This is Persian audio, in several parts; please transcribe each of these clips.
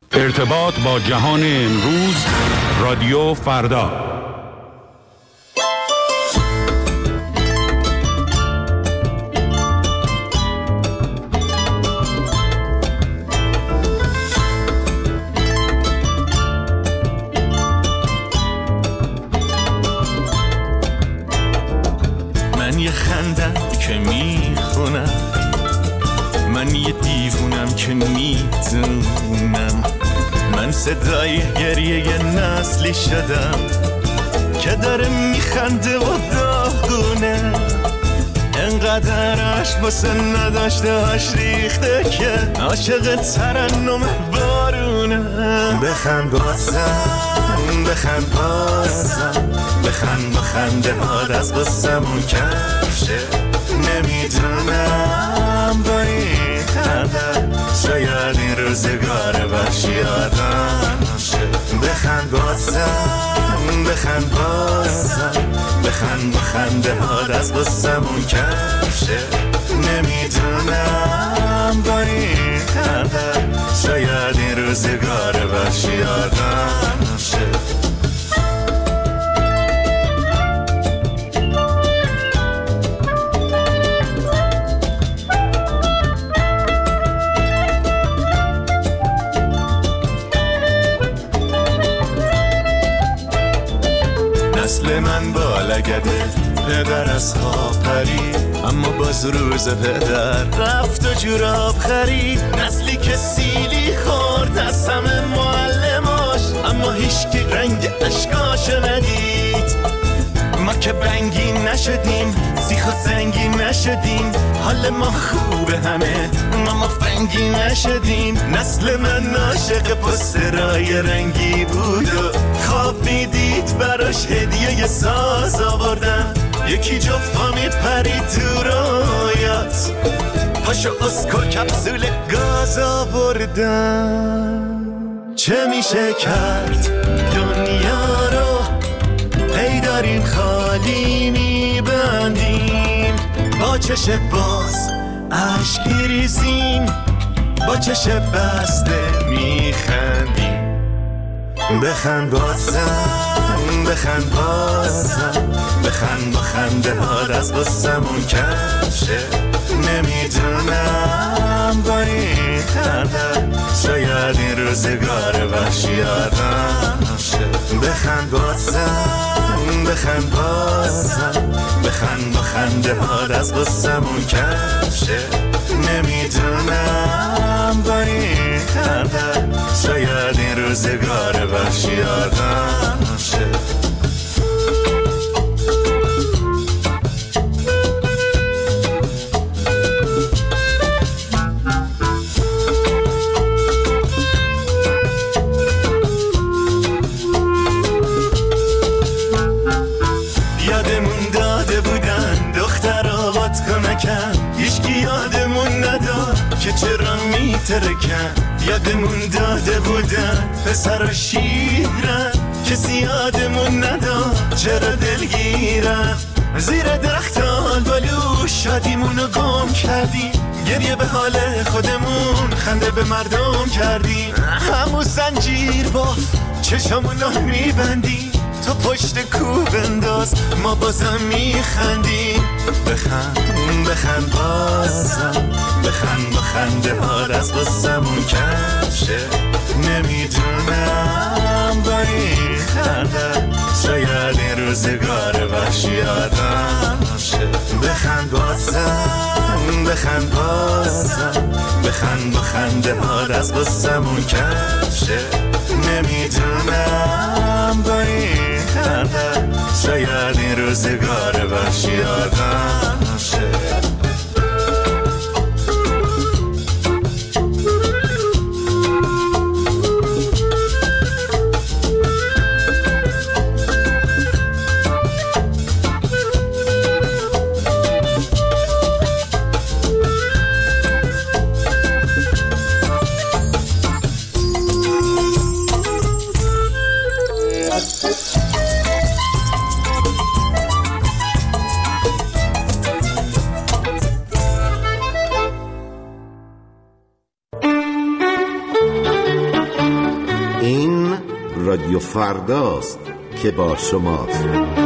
ارتباط با جهان امروز، رادیو فردا. من یه خندم که میخونم، من یه دیوونم که میدونم، من صدای گریه یه نسلی شدم که داره میخنده و داغونه، انقدر عشق واسه نداشتهاش ریخته که عاشق ترنم بارونه. بخند بازم، بخند بازم، بخند با خنده هات از قصمون کشه، نمیدونم با این خنده شاید این روزگار وحشی آدم شه. بخند بازم، بخند بازم، بخند با خنده هات از قصمون کشه، نمیدونم با این خنده شاید این روزگار وحشی آدم شه. نسل من بالگده، پدر از خواب پرید، اما باز روز پدر رفت و جوراب خرید. نسلی که سیلی خورد از همه معلماش، اما هیچکی رنگ اشکاش ندید. ما که بنگی نشدیم، سیخ و زنگی نشدیم، حال ما خوبه همه، ما فنگی نشدیم. نسل من عاشق پسترای رنگی بود و خواب میدید براش هدیه ساز آوردن، یکی جفتا میپرید تو رویات، پاشو اسکو کپسول گاز آوردن. چه میشه کرد دنیا رو هی داریم خالی میبندیم، با چش باز عشق میریزیم، با چش بسته میخندیم. بخند بازم، بخند بازم، بخند با خنده هات از قصمون کشه، نمیدونم با این خنده شاید این روزگار وحشی آدم شه. بخند بازم، بخند بازم، بخند با خنده هات از قصمون کشه، نمیدونم با این خنده شاید این روزگار وحشی آدم شه. یادمون داده بودن دخترها بادکنکن، هیچکی یادمون نداد که چرا میترکن. یادمون داده بودن پسر شیرن، کسی یادمون نداد چرا دلگیرن. زیر درختان بالو شادیمونو گم کردیم، گریه به حال خودمون خنده به مردم کردیم. همون زنجیر باف چشمونو میبندیم، تو پشت کوب انداز ما بازم میخندیم. بخند، بخند بازم، بخند با خنده هات از قصمون کشه، نمیدونم با این خنده شاید این روزگار وحشی آدم شه. بخند بازم، بخند بازم، بخند با خنده هات از قصمون کشه، نمیدونم با این خنده شاید این روزگار وحشی آدم شه. رادیو فرداست که با شماست.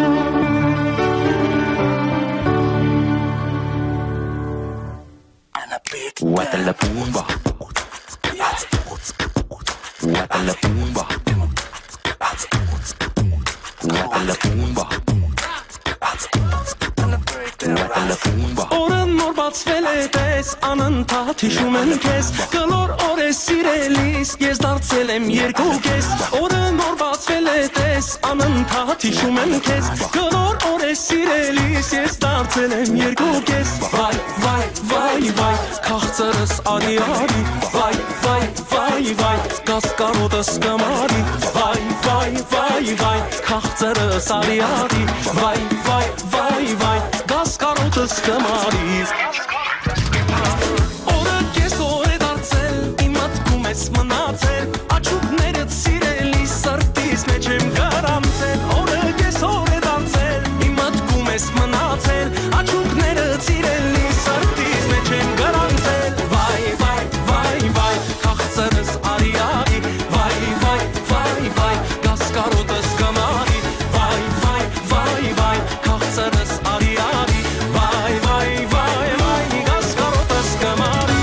Oren morbat sveletes anın tatişumen kes Galor ore sirelis gezdart selem yergo kes Oren morbat sveletes anın tatişumen kes Galor ore sirelis gezdart selem yergo kes Vay vay vay vay kahtarız ari ari Vay vay vay vay gaskarodas kamari Vay vay vay vay kahtarız ari ari Vay vay vay vay gaskarodas kamari Ora kes ore dartsel imat kumes manatsel Açuk neret sireli sartis mecem garantsel Ora kes ore dartsel imat kumes manatsel Açuk neret sireli sartis mecem garantsel Vay vay vay vay kahtsarız ari ari Vay vay vay vay gaskarodas kamari Vay vay vay vay kahtsarız ari ari Vay vay vay vay gaskarodas kamari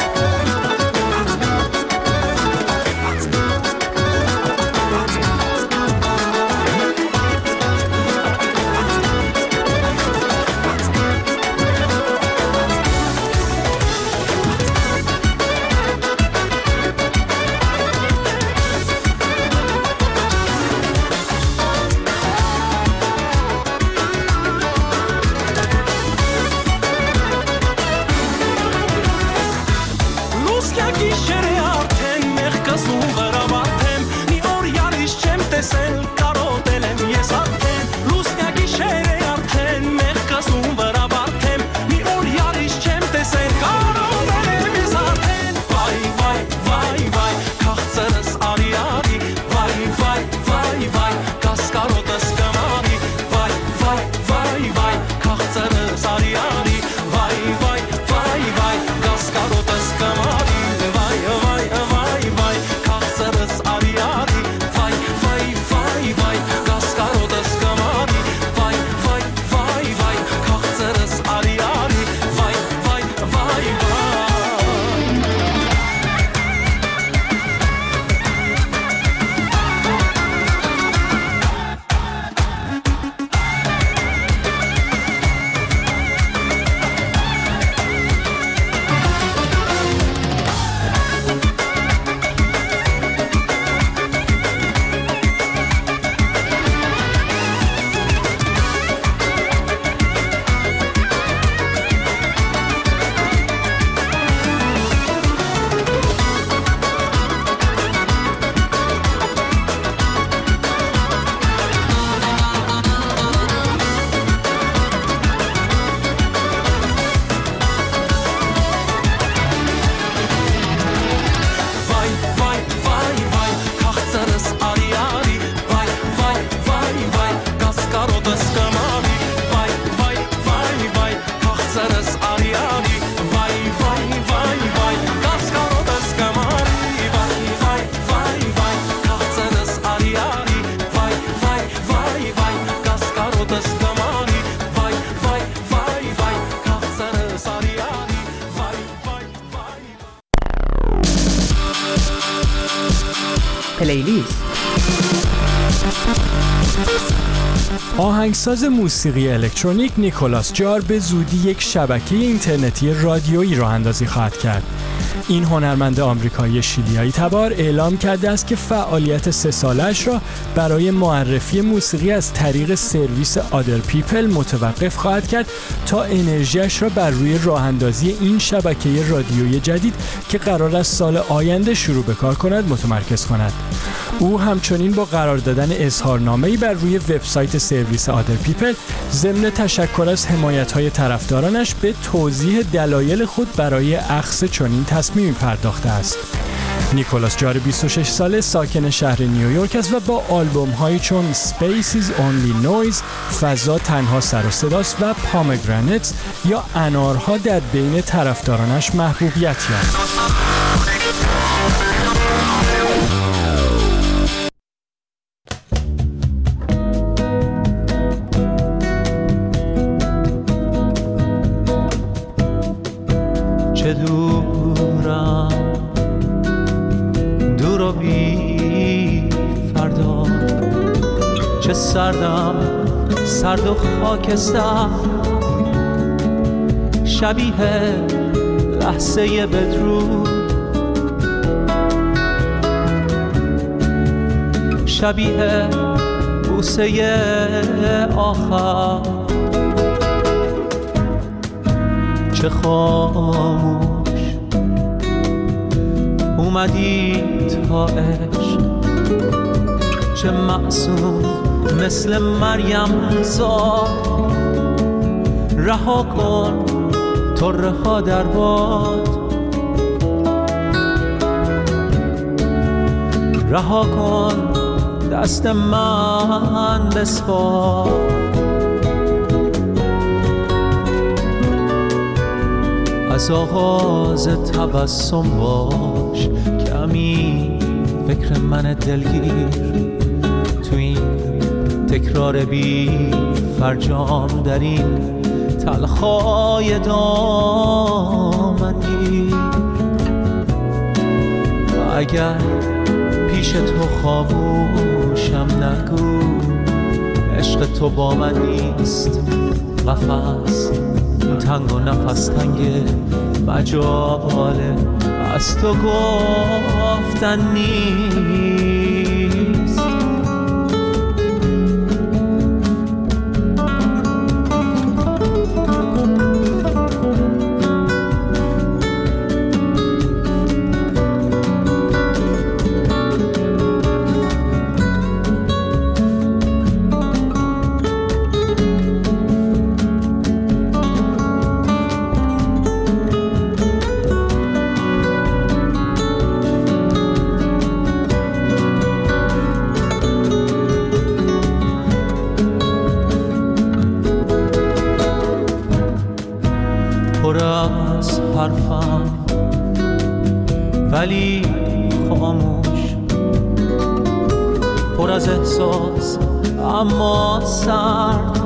Լուսկյա գիշերը արդեն մեղկազում վրավարդեմ Մի օր յարիշ չեմ տեսել կարոտել եմ ես արդեն Լուսկյա գիշերը արդեն մեղկազում վրավարդեմ Մի օր յարիշ չեմ տեսել կարոտել եմ ես արդեն Վայ վայ վայ վայ քաղցրս արի արի Վայ վայ վայ վայ կասկարոտս կամարի Վայ վայ վայ վայ քաղցրս արի արի Վայ վայ վայ վայ կասկարոտս կամարի پلیلیست. آهنگساز موسیقی الکترونیک نیکولاس جار به زودی یک شبکه اینترنتی رادیویی راه اندازی خواهد کرد. این هنرمند آمریکایی شیلیایی تبار اعلام کرده است که فعالیت 3 ساله‌اش را برای معرفی موسیقی از طریق سرویس آدر پیپل متوقف خواهد کرد تا انرژیش را بر روی راه اندازی این شبکه رادیویی جدید که قرار است سال آینده شروع به کار کند متمرکز کند. او همچنین با قرار دادن اظهارنامه‌ای بر روی وبسایت سرویس آدر پیپل ضمن تشکر از حمایت‌های طرفدارانش به توضیح دلایل خود برای اخذ چنین تصمیمی پرداخته است. نیکولاس جار 26 ساله ساکن شهر نیویورک است و با آلبوم‌هایی چون Space is Only Noise، فضا تنها سر و صداست و پامگرانتس یا انارها در بین طرفدارانش محبوبیت یافت. و بی فردا. چه سردم سرد و خاکستر، شبیه لحظه بدرود، شبیه بوسه آخر. چه خاموش اومدی تا عشق، چه معصوم مثل مریم زاد. رها کن طره ها در باد، رها کن دست من بسپار. از آغاز تبسم باش، کمی فکر من دلگیر. تو این تکرار بی فرجام، در این تلخای دامنگیر. اگر پیش تو خاموشم نگو، عشق تو با من نیست. قفس تنگ و نفس تنگ، مجاله از تو گفتن نیست. پر از حرفم ولی خاموش، پر از احساس اما سرد.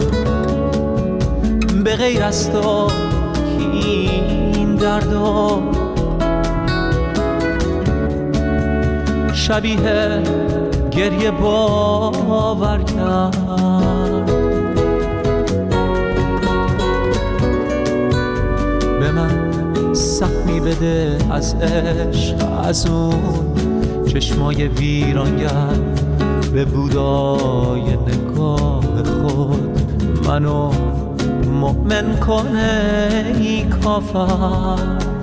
به غیر از تو این دردا، شبیه گریه باور کرد. به من سهمی بده از عشق، از اون چشمای ویرانگر. به بودای نگاه خود منو مؤمن کنه ای کافر.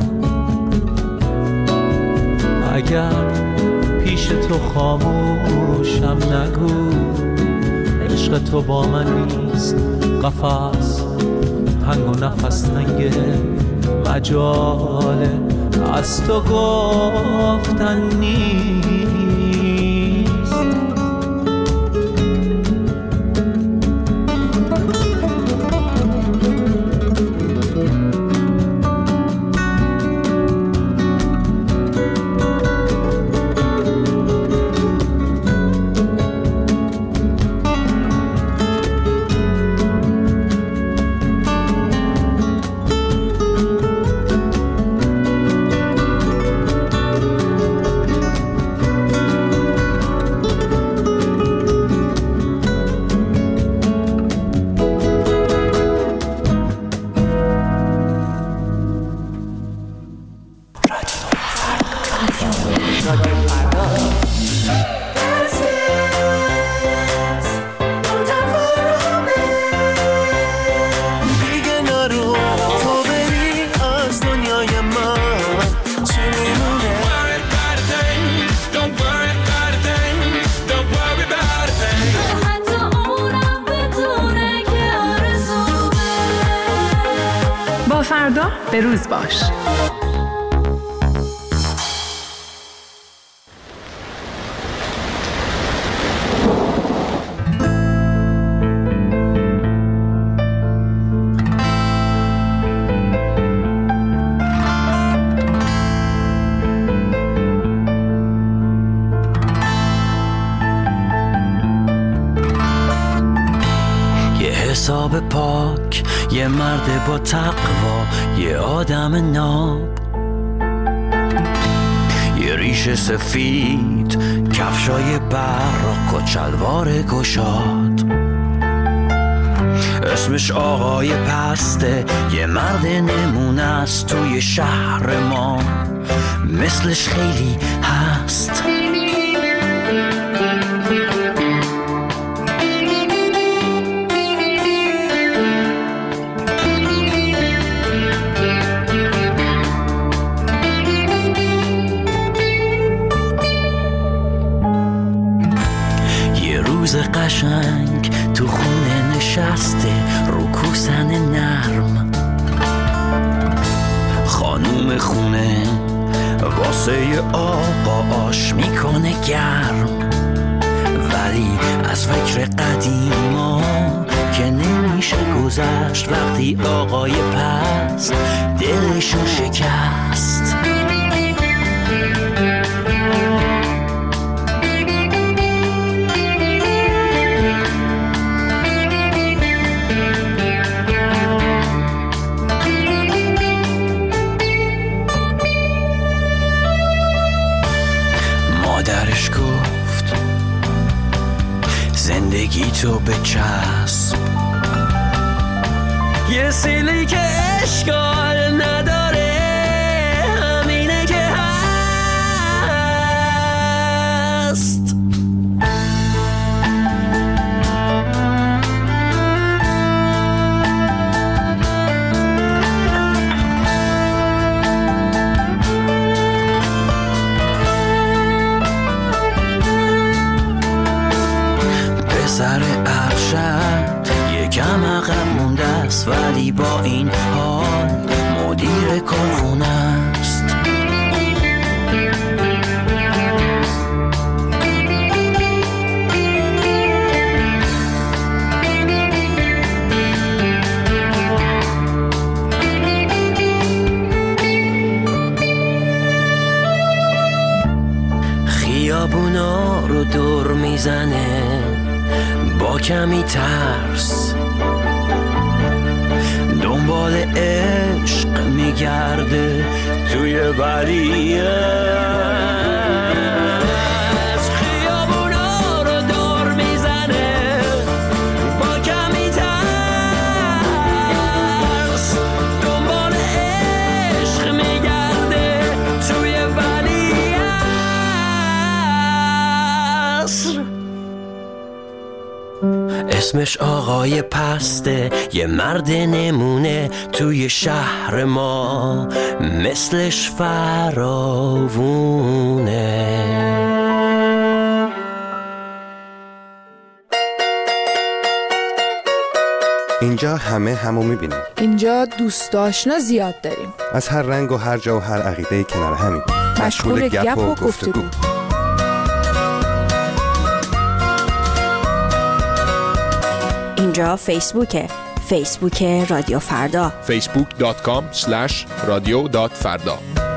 اگر پیش تو خاموشم نگو، عشق تو با من نیست. قفس تنگ و نفس تنگه، مجاله از تو گفتن نیست. فردا به روز باش. حساب پاک، یه مرد با تقوا، یه آدم ناب، یه ریش ریش سفید، کفشای براق و چلوار گشاد. اسمش آقای پسته، یه مرد نمونه است توی شهر ما، مثلش خیلی هست. قشنگ تو خونه نشسته رو کوسن نرم، خانوم خونه واسه آقا آش میکنه گرم، ولی از فکر قدیما که نمیشه گذشت وقتی آقای پست دلشو شکست. مادرش گفت زندگی تو بچسب، یه سیلی که اشکال نداره همینه که هست. پسر ارشد یکم عقب مونده است، ولی با این حال مدیر کارخونه است. خیابونا رو دور میزنه با کمی ترس، دنبال عشق میگرده توی ولیعصر. خیابونا رو دور میزنه با کمی ترس، دنبال عشق میگرده توی ولیعصر. اسمش آقای پسته، یه مرد نمونه توی شهر ما، مثلش فراوونه. اینجا همه همو میبینیم. اینجا دوست آشنا زیاد داریم، از هر رنگ و هر جا و هر عقیده کنار همین، مشغول گپ و گفتگو. اینجا فیسبوک رادیو فردا، facebook.com/radio.farda.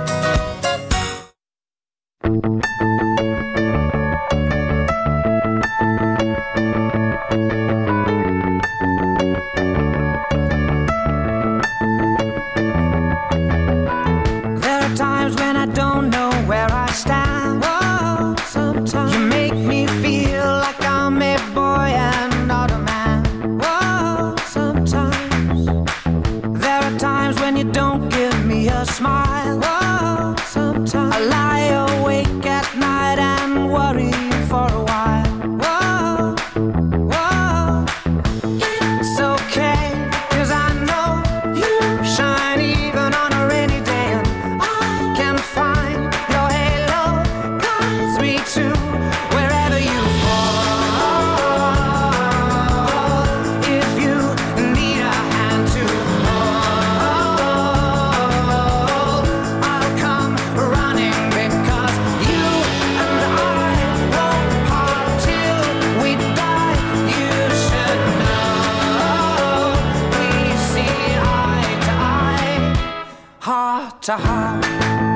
to heart.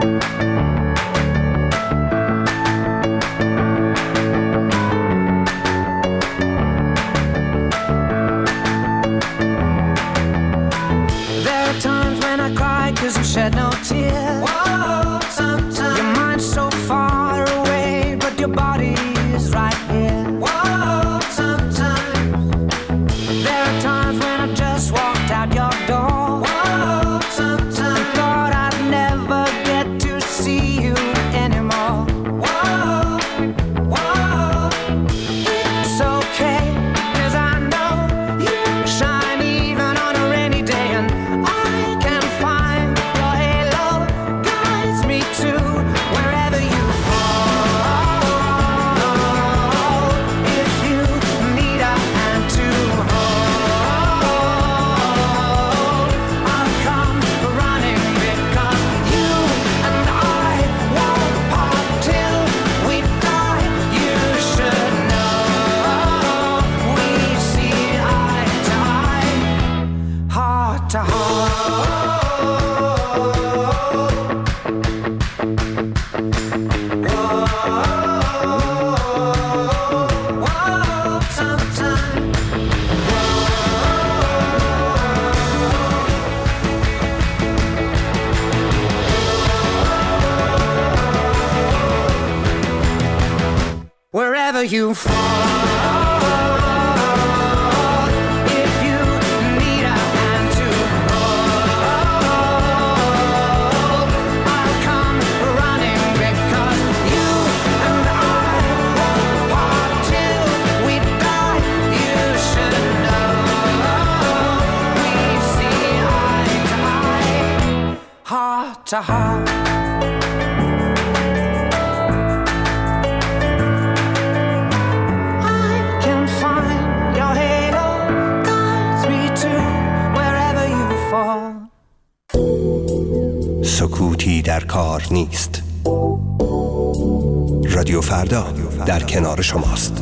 There are times when I cry 'cause you shed no tears. Whoa, sometimes your mind's so far wherever you fall. If you need a hand to hold, I'll come running because you and I won't part till we die. You should know we see eye to eye, heart to heart. سکوتی در کار نیست. رادیو فردا در کنار شماست.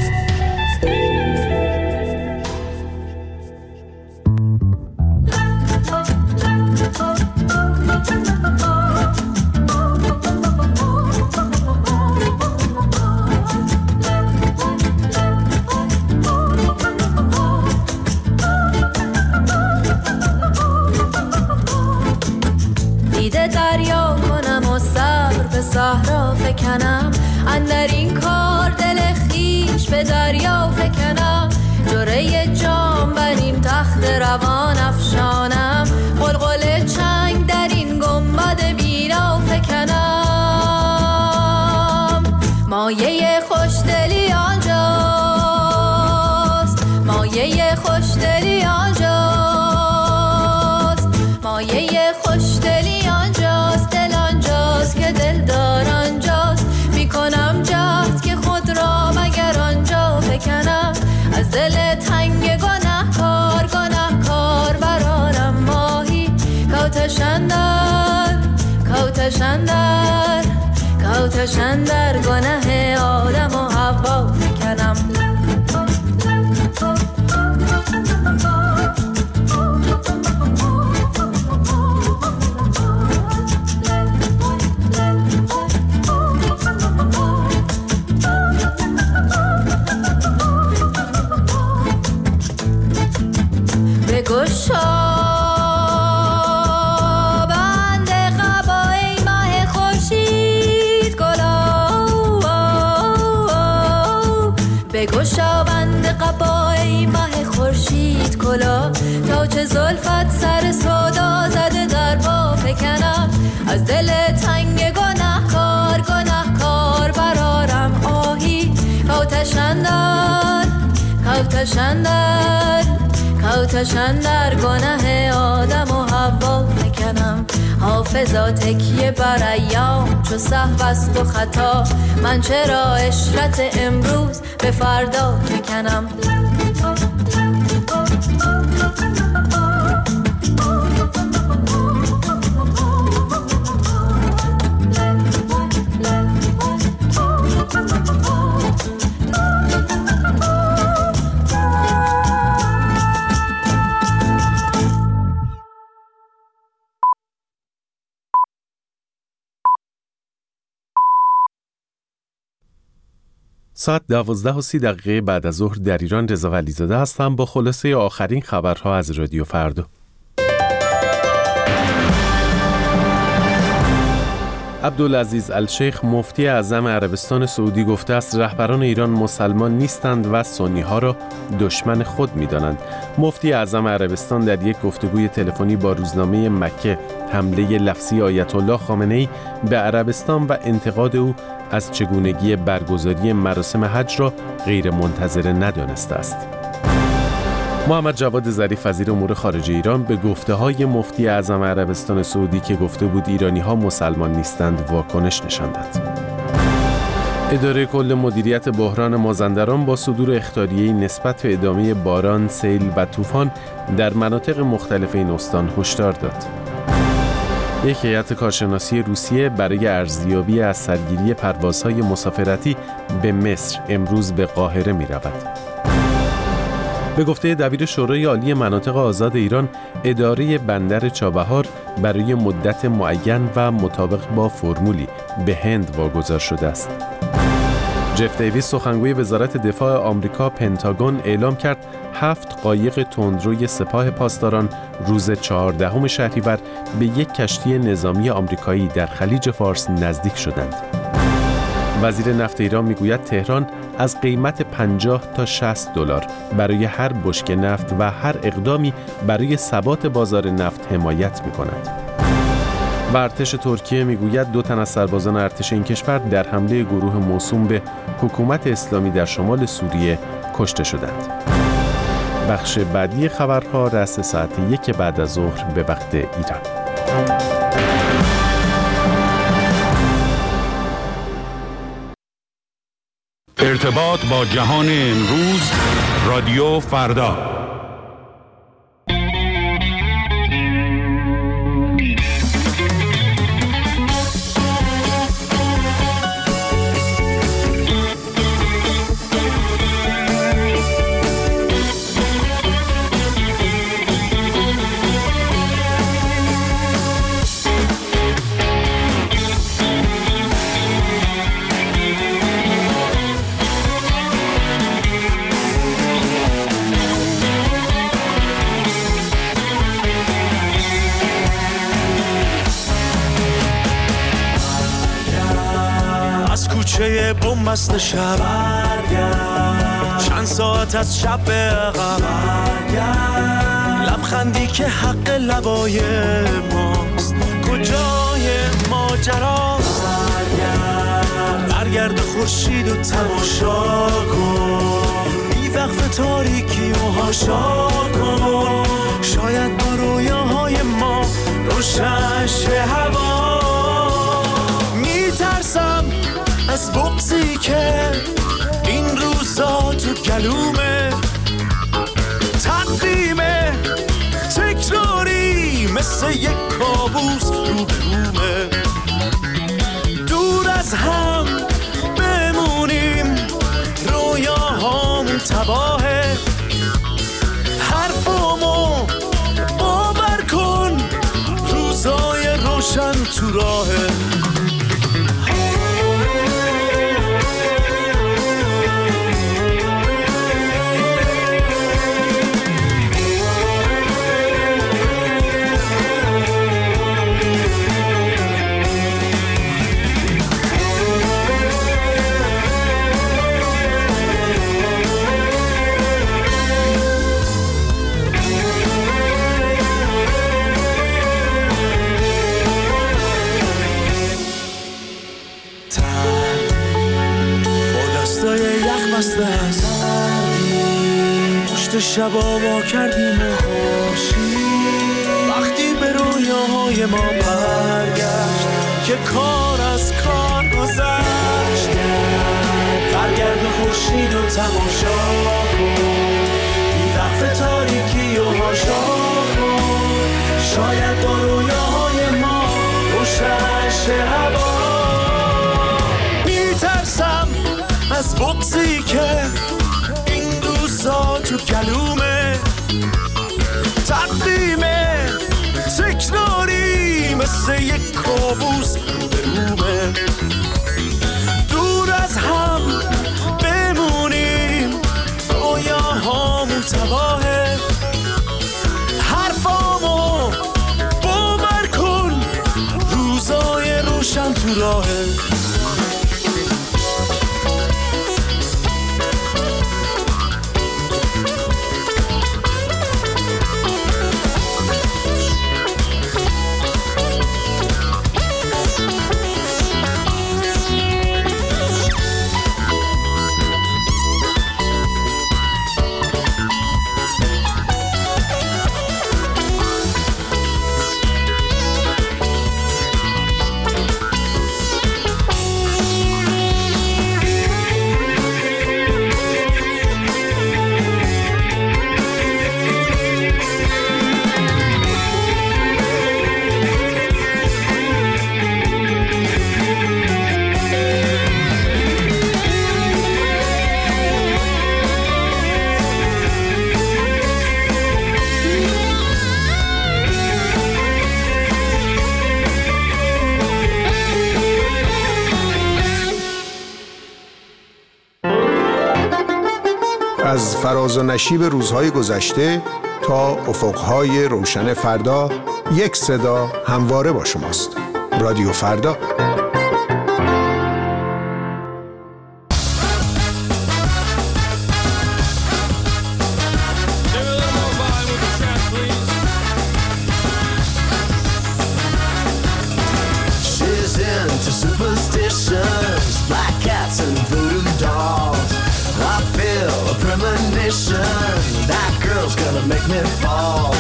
صحرا فکنم اندر این کار دل خیش به دریا فکنم جوره جام بر این تخت روان افشانم قلقل چنگ در این گنبد بینا فکنم مایه خوشدلی آنجاست مایه خوشدلی آنجاست مایه خوشدلی آنجاست دل آنجاست که دلدار آنجاست میکنم جهد که خود را مگر آنجا فکنم از دل تنگ گنهکار گنهکار برارم ماهی کوتشن در گنه آدم و حوا فکنم بگشابند قبای ماه خورشید کلا تا چه زلفت سر سودا زده در با فکنم از دل تنگ گنهکار گنهکار برارم آهی کوتشن در گنه آدم و حوا فکنم حافظا تکیه بر ایام چو سهو است و خطا من چرا عشرت امروز به فردا فکنم ساعت 12:30 بعد از ظهر در ایران. رضا ولیزاده هستم با خلاصه آخرین خبرها از رادیو فردا. عبدالعزیز الشیخ مفتی اعظم عربستان سعودی گفته است رهبران ایران مسلمان نیستند و سنی ها را دشمن خود می دانند. مفتی اعظم عربستان در یک گفتگوی تلفنی با روزنامه مکه حمله لفظی آیت الله خامنه‌ای به عربستان و انتقاد او از چگونگی برگزاری مراسم حج را غیر منتظره ندانسته است. محمد جواد ظریف وزیر امور خارجه ایران به گفته‌های مفتی اعظم عربستان سعودی که گفته بود ایرانی‌ها مسلمان نیستند واکنش نشان داد. اداره کل مدیریت بحران مازندران با صدور اخطاریه‌ای نسبت به ادامه باران، سیل و طوفان در مناطق مختلف این استان هشدار داد. یک هیئت کارشناسی روسیه برای ارزیابی از سرگیری پروازهای مسافرتی به مصر امروز به قاهره می‌رود. به گفته دبیر شورای عالی مناطق آزاد ایران، اداره بندر چابهار برای مدت معین و مطابق با فرمولی به هند واگذار شده است. جف دیویس سخنگوی وزارت دفاع آمریکا پنتاگون اعلام کرد 7 قایق تندروی سپاه پاسداران روز 14 شهریور به یک کشتی نظامی آمریکایی در خلیج فارس نزدیک شدند. وزیر نفت ایران میگوید تهران از قیمت 50 تا 60 دلار برای هر بشکه نفت و هر اقدامی برای ثبات بازار نفت حمایت می‌کند. و ارتش ترکیه میگوید 2 تن از سربازان ارتش این کشور در حمله گروه موسوم به حکومت اسلامی در شمال سوریه کشته شدند. بخش بعدی خبرها رأس ساعت 1 بعد از ظهر به وقت ایران. ارتباط با جهان امروز، رادیو فردا. کوچه بومبست شب چند ساعت از شب به عقب لبخندی که حق لبای ماست کجای ماجراست برگرد خورشید و تماشا کن بی وقف تاریکی و هاشا کن شاید با رویاهای ما روشن شه هوا میترسم از بغضی که این روزا تو گلومه تقویمه تکراری مثل یک کابوس رو به رومه دور از هم بمونیم رویاهامون تباهه حرفامو باور کن روزای روشن تو راهه پشت شبا وا کردیم خورشید وقتی به رویاهای ما برگشت که کار از کار گذشت برگرد خورشید و تماشا کن بی وقف تاریکی و هاشا کن شاید با رویاهای ما روشن شه هوا میترسم از بغضی که این روزا تو گلومه تقویمه تکراری مثل یک کابوس رو به رومه دور از هم بمونیم رویاهامون تباهه حرفامو باور کن روزای روشن تو راهه از فراز و نشیب روزهای گذشته تا افقهای روشن فردا یک صدا همواره با شماست. رادیو فردا. and voodoo dolls. I feel a premonition, that girl's gonna make me fall.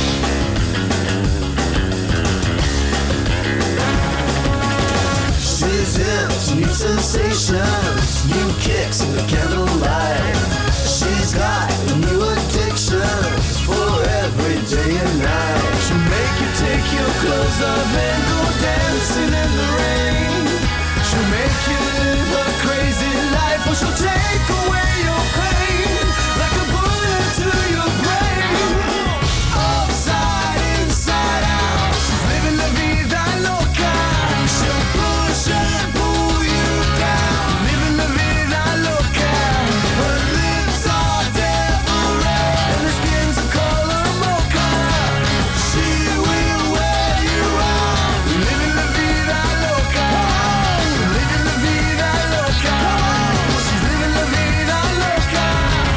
She's into new sensations, new kicks in the candlelight. She's got new addictions for every day and night. She'll make you take your clothes off and go dancing in the rain. She'll make you live a crazy life, or she'll take away your pain like a bullet to your brain. Upside, inside out, she's living la vida loca. She'll push and pull you down, living la vida loca. Her lips are devil red and her skin's a color mocha. She will wear you out, living la vida loca. Living la vida loca. She's living la vida loca.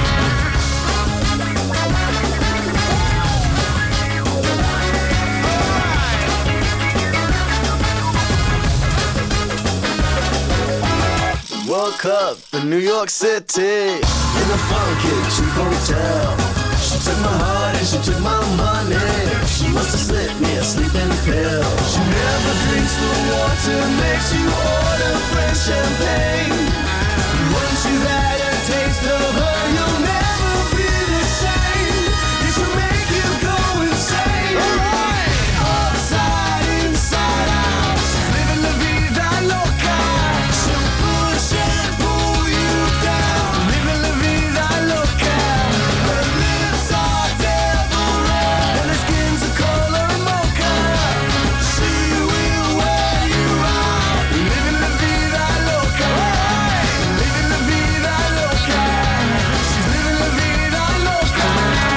Woke up in New York City in a funky cheap hotel. She took my heart and she took my money. She must have slipped me a sleeping pill. She never drinks the water, makes you order French champagne. Once you've had a taste of her, you'll never be the same. It should make you go insane. Alright. Upside, inside out, she's living la vida loca. She'll push and pull you down, living la vida loca. Her lips are devil red and her skin's a color mocha. She will wear you out, living la vida loca. Living la vida loca. She's living la vida loca.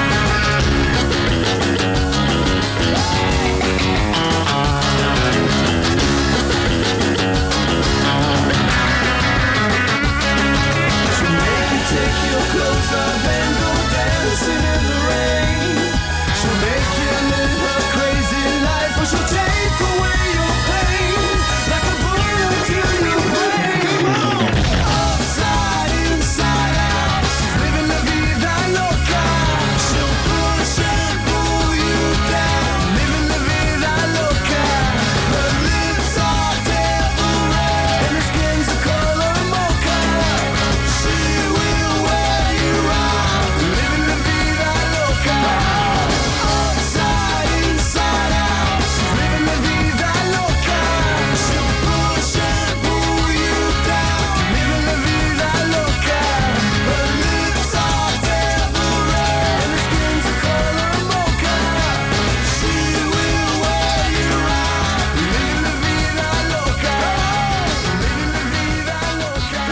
She'll make you take your clothes off and go dancing in the rain. She'll make you live a crazy life, or she'll take away your pain like a bullet to your brain. Upside, inside out, she's living la vida loca. She'll push and pull you down, living la vida loca. Her lips are devil red and her skin's a color mocha. She will wear you out, living la vida loca. Upside, inside out, she's living la vida loca. She'll push and pull you down, living la vida loca. Her lips are devil red and her skin's a color mocha. She will wear you out, living la vida loca. Living la vida loca.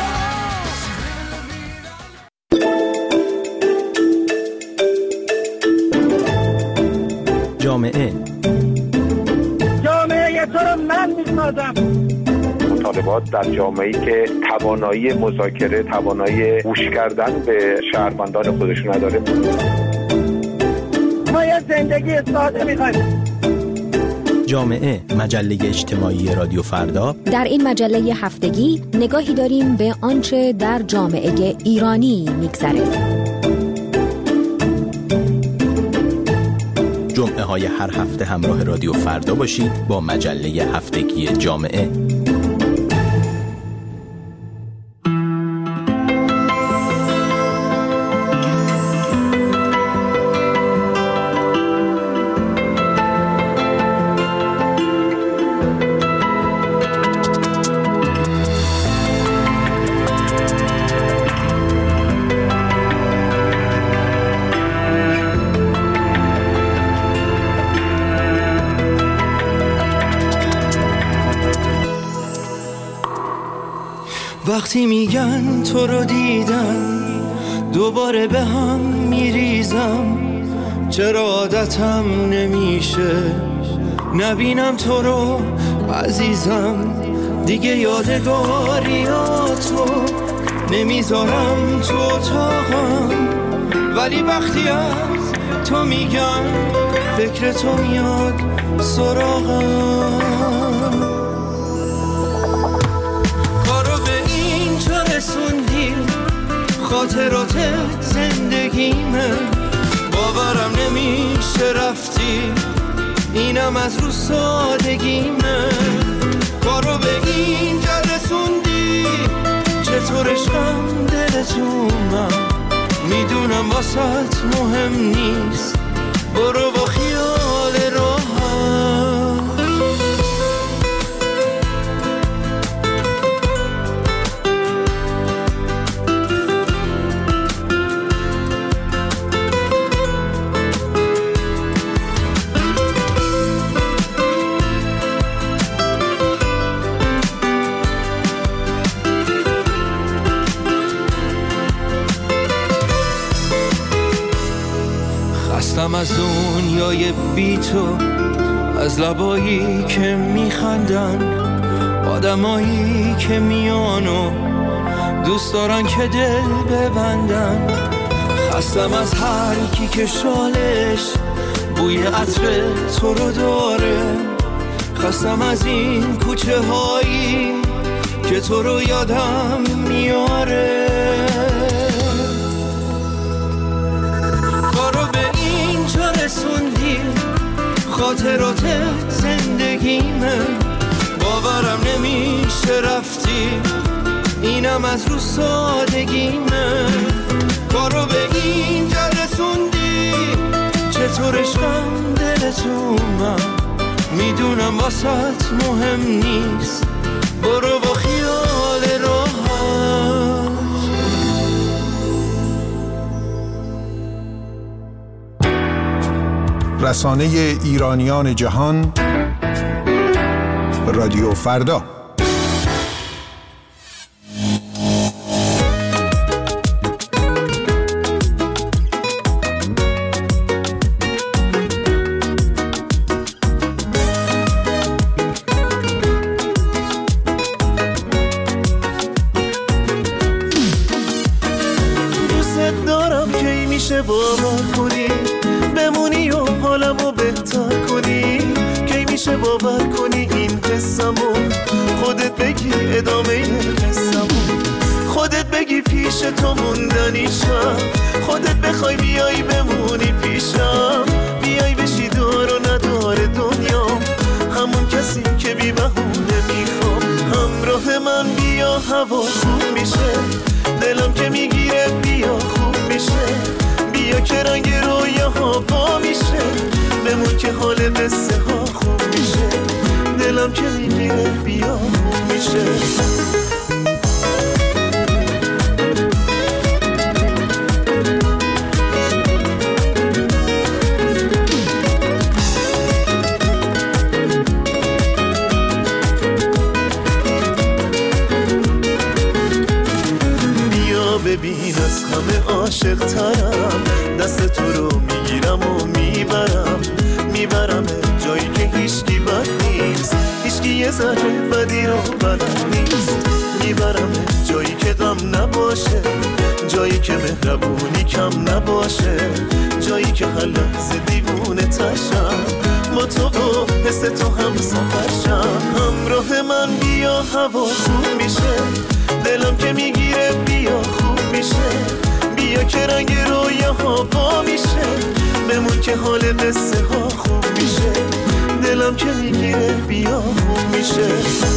جامعه تو رو من میسازم. مطالبات در جامعه‌ای که توانایی مذاکره، توانایی گوش کردن به شهروندان خودش نداره. ما یه زندگی ساده می‌خوایم. جامعه، مجله اجتماعی رادیو فردا. در این مجله هفتگی نگاهی داریم به آنچه در جامعه ایرانی می‌گذره. جمعه های هر هفته همراه رادیو فردا باشید با مجله هفتگی جامعه. وقتی میگن تو رو دیدن دوباره به هم میریزم، چرا عادتم نمیشه نبینم تو رو عزیزم، دیگه یادگاریاتو نمیذارم تو اتاقم، ولی وقتی از تو میگم فکر تو میاد سراغم. کارو به این چه خاطرات زندگیمه، باورم نمیشه رفتی، اینم از رو سادگیمه. کارو به اینجا رسوندی، چطور عشقم دلتونم، میدونم واسط مهم نیست، برو با خیال راحت. خستم از دنیای بی تو، از لبایی که میخندن، آدمایی که میانو دوست دارن که دل ببندن. خستم از هر کی که شالش بوی عطر تو رو داره، خستم از این کوچه هایی که تو رو یادم میاره. رسوندی خاطرات زندگیمه، باورم نمیشه رفتی، اینم از رو سادگیمه. کارو به اینجا رسوندی، چطور عشقم دلتونم، میدونم واسط مهم نیست، برو با خیال راحت. رسانه ایرانیان جهان، رادیو فردا. دوست دارم که میشه باور کنی، بمونی و حالمو بهتر کنی، کی میشه باور کنی این قصه‌مو، خودت بگی ادامه قصه‌مو، خودت بگی پیش تو موندنیشم، خودت بخوای بیای بمونی پیشم، بیای بشی دار و ندار دنیام، همون کسی که بی بهونه میخوام. همراه من بیا هوا خوب میشه، دلم که میگیره بیا خوب میشه، بیا که رنگ رویاها با میشه، بمون که حال قصه ها خوب میشه، دلم که میگیره بیا خوب میشه. ببین از همه عاشق ترم، دست تو رو میگیرم و میبرم جایی که هیچکی بد نیست، هیچکی یه ذره بدی رو بلد نیست، میبرم جایی که غم نباشه، جایی که مهربونی کم نباشه، جایی که هر لحظه دیوونه تشم، با تو و حس تو هم سفرشم. همراه من بیا هوا خوب میشه، دلم که میگیره بیا خوب میشه، بیا که رنگ رویاها با میشه، بمون که حال قصه ها خوب میشه، دلم که میگیره بیا خوب میشه.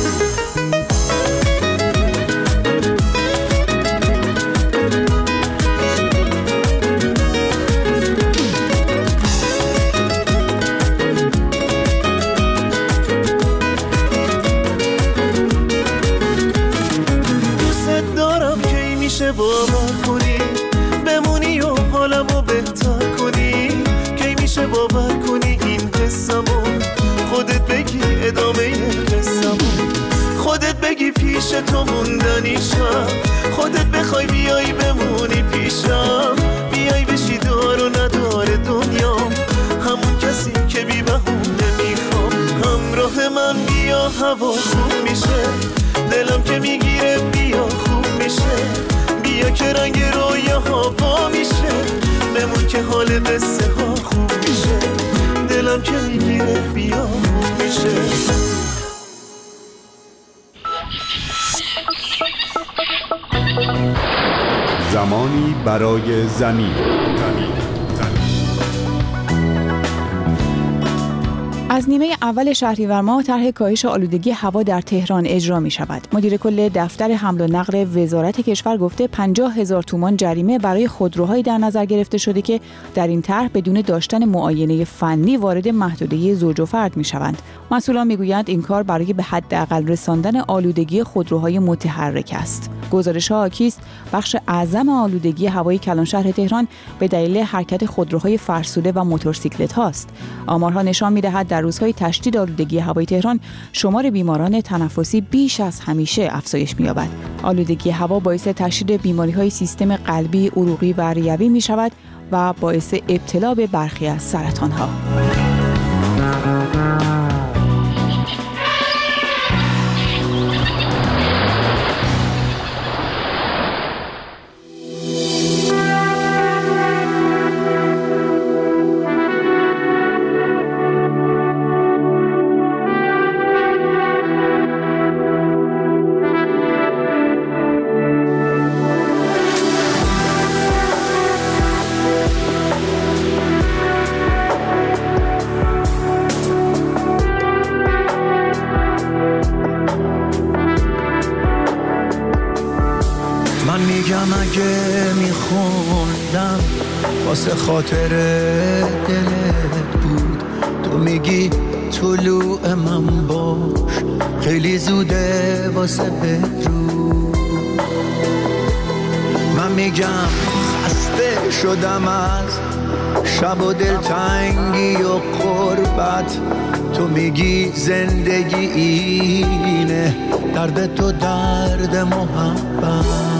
باور کنی بمونی و حالمو بهتر کنی، کی میشه باور کنی این قصه‌مو، خودت بگی ادامه قصه‌مو، خودت بگی پیش تو موندنیشم، خودت بخوای بیای بمونی پیشم، بیای بشی دار و ندار دنیام، همون کسی که بی بهونه میخوام. همراه من بیا هوا خوب میشه، دلم که میگیره بیا خوب میشه، بیا که رنگ رویاها با میشه، بمون که حال قصه ها خوب میشه، دلم که میگیره بیا خوب میشه. زمانی برای زمین. از نیمه اول شهریور ماه طرح کاهش آلودگی هوا در تهران اجرا می شود. مدیر کل دفتر حمل و نقل وزارت کشور گفته 50,000 تومان جریمه برای خودروهایی در نظر گرفته شده که در این طرح بدون داشتن معاینه فنی وارد محدوده زوج و فرد می شوند. مسئولان می گویند این کار برای به حداقل رساندن آلودگی خودروهای متحرک است. گزارش‌ها حاکی است بخش اعظم آلودگی هوای کلانشهر تهران به دلیل حرکت خودروهای فرسوده و موتورسیکلت هاست. آمارها نشان می‌دهد در روزهای تشدید آلودگی هوای تهران شمار بیماران تنفسی بیش از همیشه افزایش می‌یابد. آلودگی هوا باعث تشدید بیماری‌های سیستم قلبی، عروقی و ریوی می‌شود و باعث ابتلا به برخی از سرطان‌ها. اگه میخوندم واسه خاطر دلت بود، تو میگی طلوع من باش خیلی زوده واسه بدرود. من میگم خسته شدم از شب و دلتنگی و قربت، تو میگی زندگی اینه درد تو درد محبت.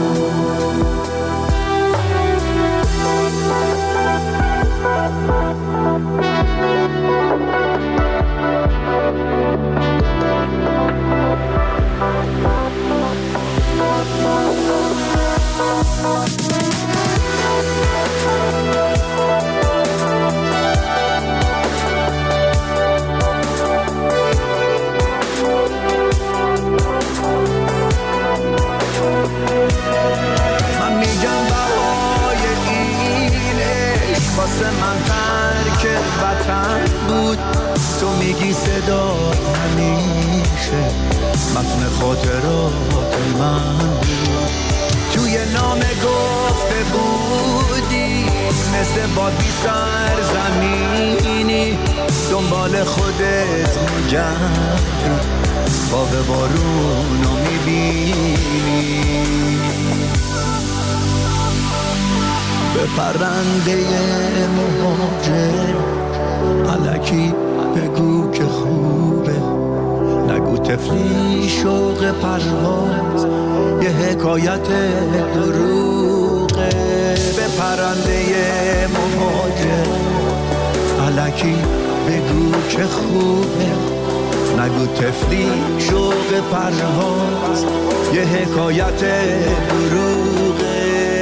واسه من ترک وطن بود، تو میگی صدا همیشه متن خاطرات من بود. توی نامه گفته بودی مثل بادی سرزمینی دنبال خودت میگردی، باغ بارونو میبینی. به پرنده مهاجر الکی بگو که خوبه، نگو تفلی شوق پرواز یه حکایت دروغه. به پرنده مهاجر الکی بگو که خوبه، نگو تفلی شوق پرواز یه حکایت دروغه.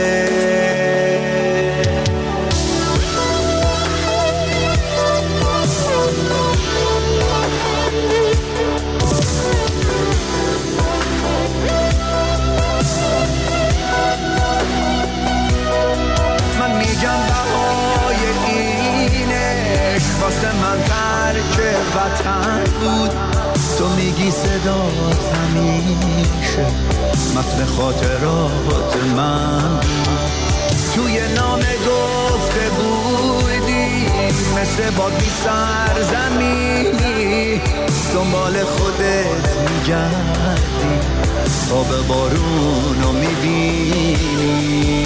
واسه من ترک وطن بود، تو میگی صدا همیشه متن خاطرات من بود. توی نامه گفته بودی مثل بادی سرزمینی دنبال خودت میگردی، تا به بارونو میبینی.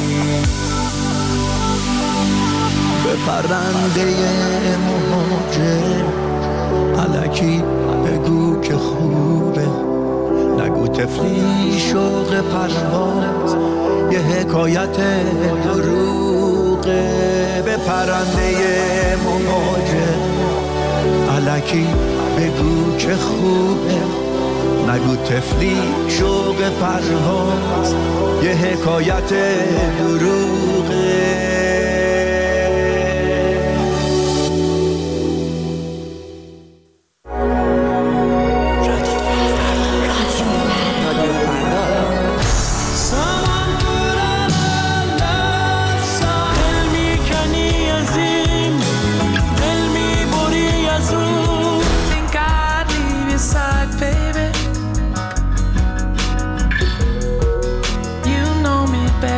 به پرنده مهاجر الکی بگو که خوبه، نگو تفلی شوق پرواز یه حکایت دروغه. به پرنده مهاجر الکی بگو که خوبه، نگو تفلی شوق پرواز یه حکایت دروغه. Someone put a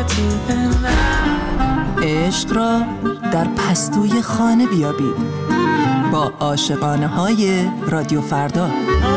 عشق را در پستوی خانه بیابید با عاشقانه های رادیو فردا.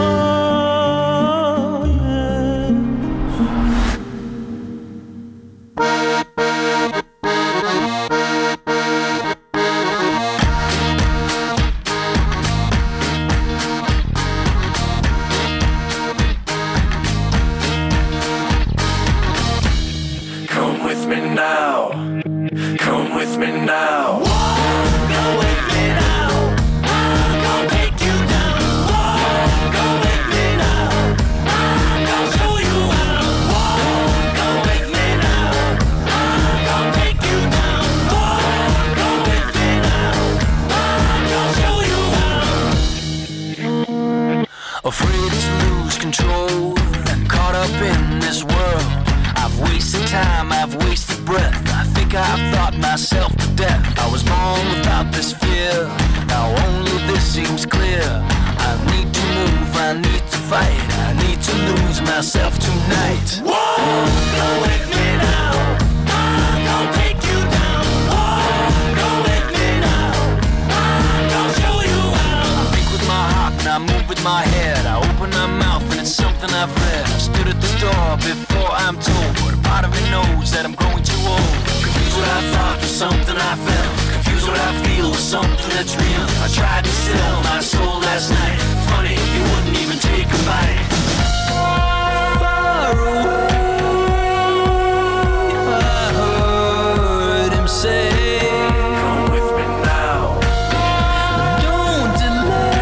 Afraid to lose control and caught up in this world. I've wasted time, I've wasted breath. I think I've thought myself to death. I was born without this fear. Now only this seems clear. I need to move, I need to fight. I need to lose myself tonight. Whoa, go with me now. I'm gonna take you down. Whoa, go with me now. I'm gonna show you how. I think with my heart and I move with my head. I open my mouth and it's something I've read. I stood at the door before I'm told, but a part of me knows that I'm growing too old. Confused what I thought was something I felt. Confused what I feel was something that's real. I tried to sell my soul last night. Funny, you wouldn't even take a bite. Far away, I heard him say, come with me now. Don't delay.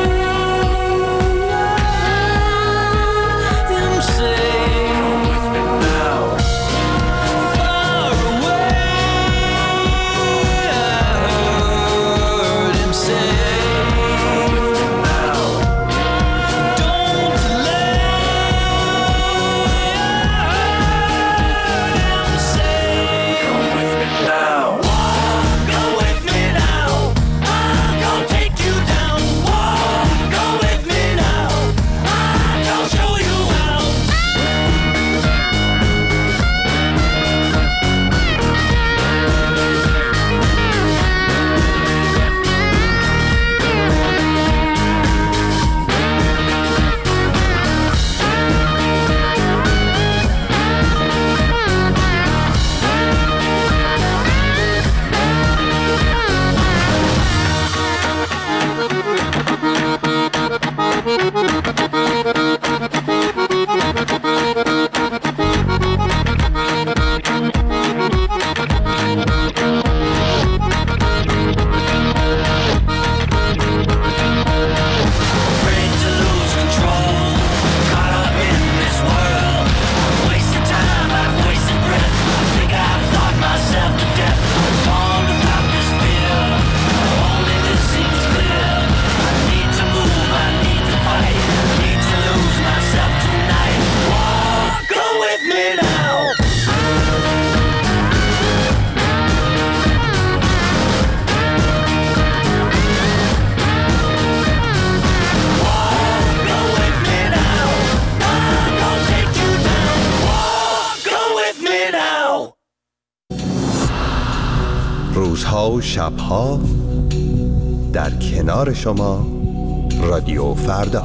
Him say, come with me now. Far away, I heard him say, come with me now. Don't delay. Him say, come with me now. Go with me now. I'm gonna take you down. Go with me now. I'm gonna show you how. Afraid to lose control, caught up in this world. I've wasted time, I've wasted breath. I think I've thought myself to death. I'm born without this fear. Only this seems clear. I need to move, I need to fight. I need to lose myself tonight. Whoa, go with me now. Go with me now. I'm gonna take you down. Go with me now. روزها و شبها در کنار شما رادیو فردا.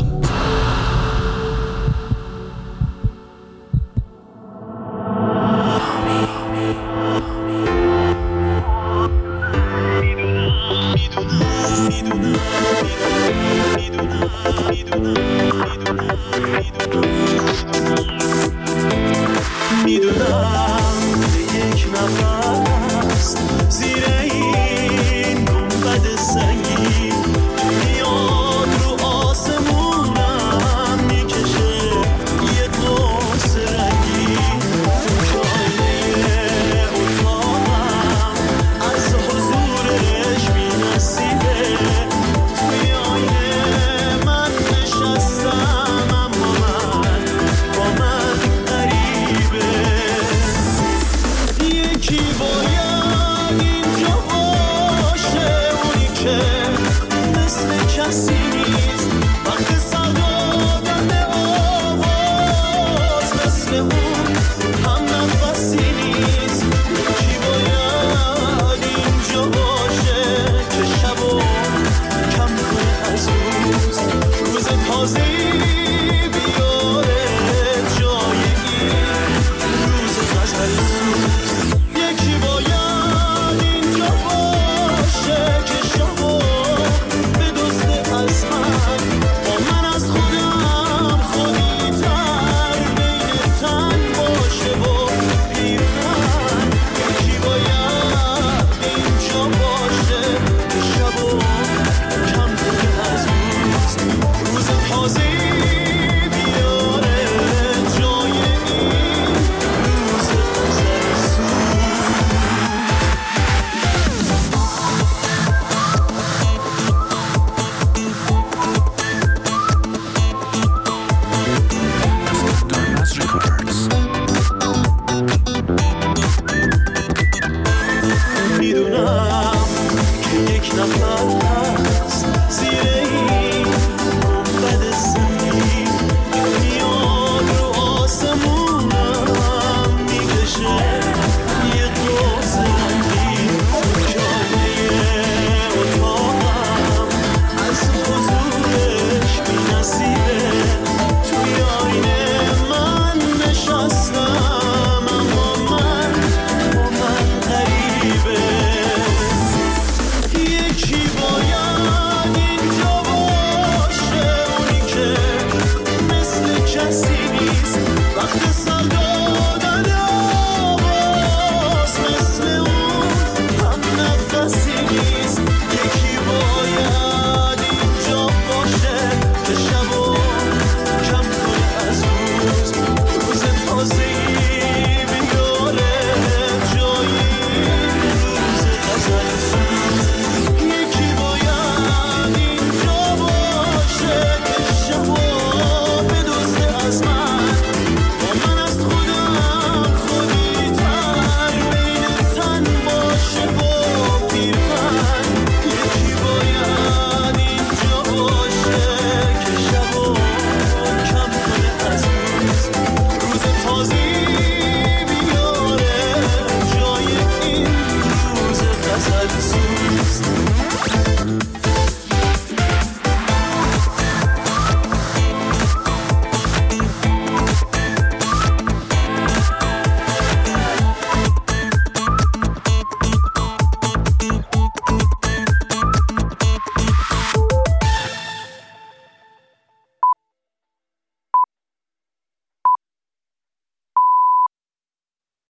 میدونم یک نفس زیر این گنبد سنگی میاد رو آسمونم میکشه یه قوس رنگی شایعه اتاقم از حضورش می‌نسیده توی آینه من نشستم اما من با من غریبه یکی باید اینجا باشه اونی که مثل کسی